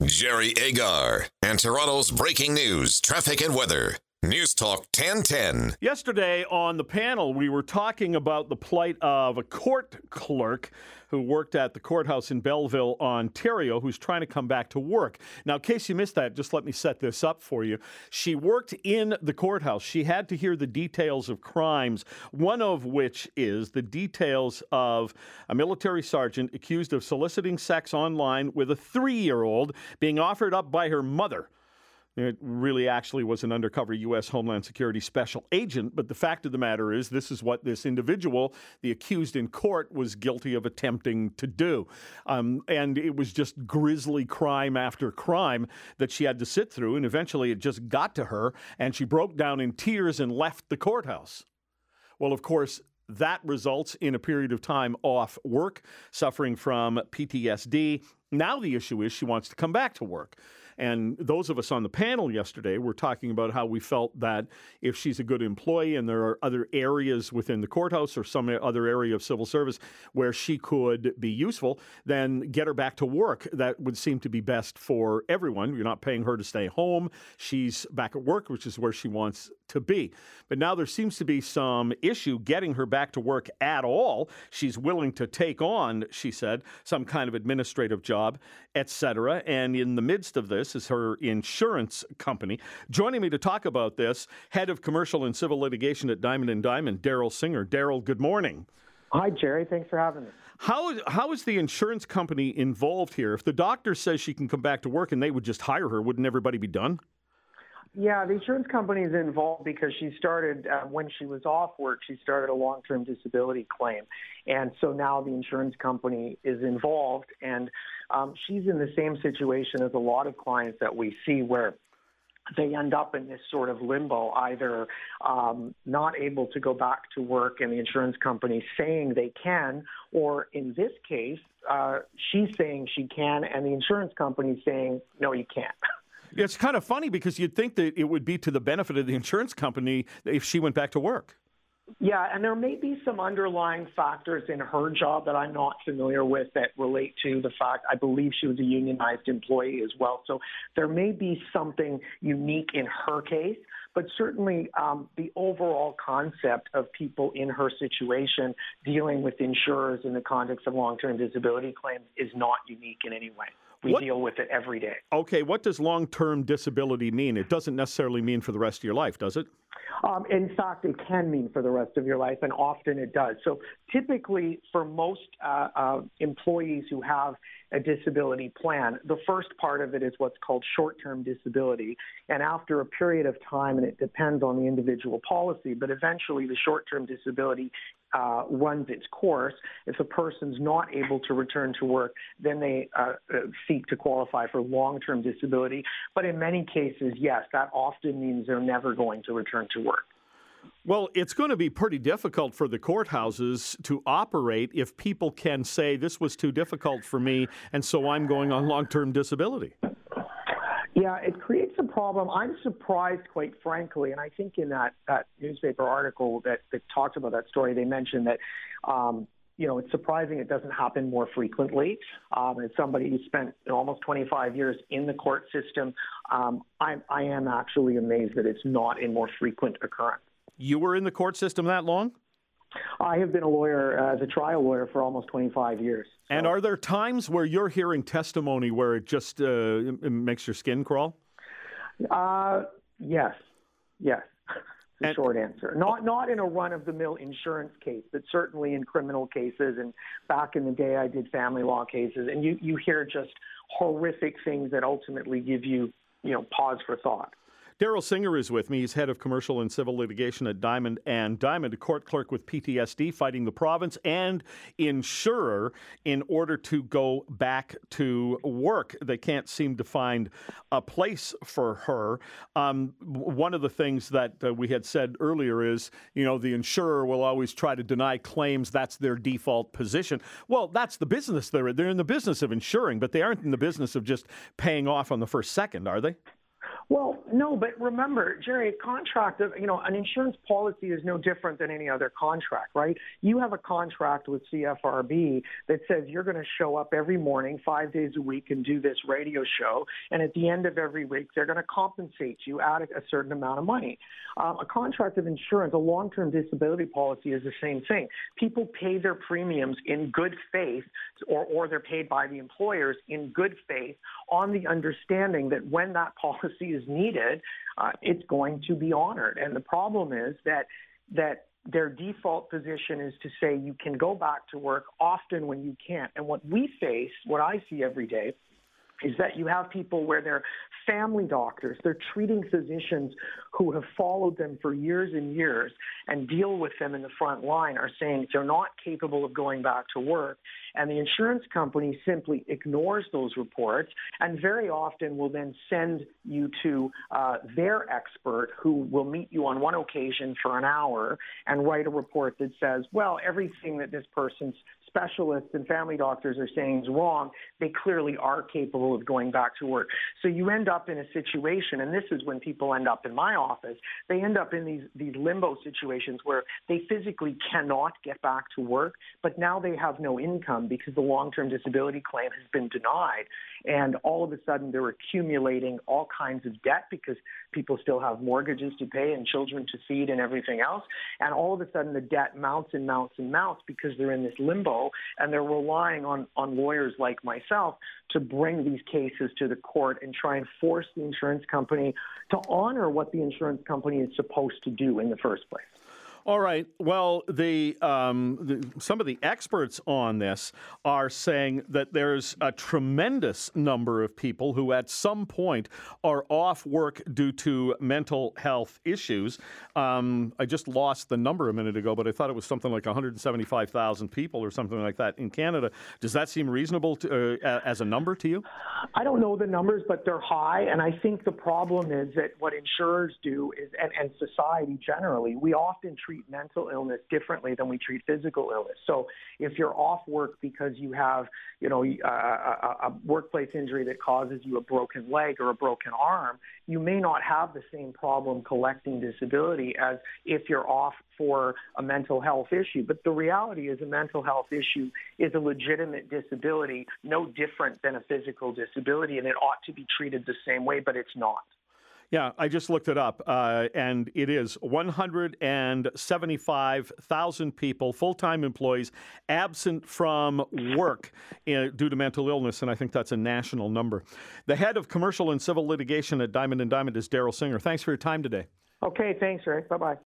Jerry Agar and Toronto's breaking news, traffic and weather. News Talk 1010. Yesterday on the panel, we were talking about the plight of a court clerk who worked at the courthouse in Belleville, Ontario, who's trying to come back to work. Now, in case you missed that, just let me set this up for you. She worked in the courthouse. She had to hear the details of crimes, one of which is the details of a military sergeant accused of soliciting sex online with a 3-year-old being offered up by her mother. It really actually was an undercover U.S. Homeland Security special agent, but the fact of the matter is this is what this individual, the accused in court, was guilty of attempting to do. And it was just grisly crime after crime that she had to sit through, and eventually it just got to her, and she broke down in tears and left the courthouse. Well, of course, that results in a period of time off work, suffering from PTSD. Now the issue is she wants to come back to work. And those of us on the panel yesterday were talking about how we felt that if she's a good employee and there are other areas within the courthouse or some other area of civil service where she could be useful, then get her back to work. That would seem to be best for everyone. You're not paying her to stay home. She's back at work, which is where she wants to be. But now there seems to be some issue getting her back to work at all. She's willing to take on, she said, some kind of administrative job, etc. And in the midst of this is her insurance company. Joining me to talk about this, head of commercial and civil litigation at Diamond & Diamond, Daryl Singer. Daryl, good morning. Hi, Jerry. Thanks for having me. How is the insurance company involved here? If the doctor says she can come back to work and they would just hire her, wouldn't everybody be done? Yeah, the insurance company is involved because she started, when she was off work, she started a long-term disability claim. And so now the insurance company is involved, and she's in the same situation as a lot of clients that we see where they end up in this sort of limbo, either not able to go back to work and the insurance company saying they can, or in this case, she's saying she can and the insurance company saying, no, you can't. It's kind of funny because you'd think that it would be to the benefit of the insurance company if she went back to work. Yeah, and there may be some underlying factors in her job that I'm not familiar with that relate to the fact I believe she was a unionized employee as well. So there may be something unique in her case, but certainly the overall concept of people in her situation dealing with insurers in the context of long-term disability claims is not unique in any way. We deal with it every day. Okay, what does long-term disability mean? It doesn't necessarily mean for the rest of your life, does it? In fact, it can mean for the rest of your life, and often it does. So typically, for most employees who have a disability plan, the first part of it is what's called short-term disability. And after a period of time, and it depends on the individual policy, but eventually the short-term disability runs its course. If a person's not able to return to work, then they seek to qualify for long-term disability. But in many cases, yes, that often means they're never going to return to work. Well, it's going to be pretty difficult for the courthouses to operate if people can say this was too difficult for me, and so I'm going on long-term disability. Yeah, it creates a problem. I'm surprised, quite frankly, and I think in that newspaper article that talked about that story, they mentioned that, it's surprising it doesn't happen more frequently. As somebody who spent almost 25 years in the court system, I am actually amazed that it's not a more frequent occurrence. You were in the court system that long? I have been a lawyer, as a trial lawyer, for almost 25 years. So. And are there times where you're hearing testimony where it just it makes your skin crawl? Yes. The short answer. Not in a run-of-the-mill insurance case, but certainly in criminal cases. And back in the day, I did family law cases. And you hear just horrific things that ultimately give you, pause for thought. Daryl Singer is with me. He's head of commercial and civil litigation at Diamond & Diamond, a court clerk with PTSD, fighting the province and insurer in order to go back to work. They can't seem to find a place for her. One of the things that we had said earlier is, the insurer will always try to deny claims. That's their default position. Well, that's the business they're in. They're in the business of insuring, but they aren't in the business of just paying off on the first second, are they? Well, no, but remember, Jerry, a contract of, an insurance policy is no different than any other contract, right? You have a contract with CFRB that says you're going to show up every morning, 5 days a week, and do this radio show. And at the end of every week, they're going to compensate you at a certain amount of money. A contract of insurance, a long-term disability policy is the same thing. People pay their premiums in good faith, or they're paid by the employers in good faith on the understanding that when that policy is needed, it's going to be honored. And the problem is that their default position is to say you can go back to work often when you can't. And what I see every day, is that you have people where they're family doctors, they're treating physicians who have followed them for years and years and deal with them in the front line are saying they're not capable of going back to work. And the insurance company simply ignores those reports and very often will then send you to their expert who will meet you on one occasion for an hour and write a report that says, well, everything that this person's specialists and family doctors are saying is wrong. They clearly are capable of going back to work. So you end up in a situation, and this is when people end up in my office, they end up in these limbo situations where they physically cannot get back to work, but now they have no income because the long-term disability claim has been denied. And all of a sudden they're accumulating all kinds of debt because people still have mortgages to pay and children to feed and everything else. And all of a sudden the debt mounts and mounts and mounts because they're in this limbo and they're relying on lawyers like myself to bring these cases to the court and try and force the insurance company to honor what the insurance company is supposed to do in the first place. All right. Well, some of the experts on this are saying that there's a tremendous number of people who at some point are off work due to mental health issues. I just lost the number a minute ago, but I thought it was something like 175,000 people or something like that in Canada. Does that seem reasonable as a number to you? I don't know the numbers, but they're high. And I think the problem is that what insurers do is, and society generally, we often treat mental illness differently than we treat physical illness. So if you're off work because you have, a workplace injury that causes you a broken leg or a broken arm, you may not have the same problem collecting disability as if you're off for a mental health issue. But the reality is a mental health issue is a legitimate disability, no different than a physical disability, and it ought to be treated the same way, but it's not. Yeah, I just looked it up, and it is 175,000 people, full-time employees, absent from work due to mental illness, and I think that's a national number. The head of commercial and civil litigation at Diamond & Diamond is Daryl Singer. Thanks for your time today. Okay, thanks, Rick. Bye-bye.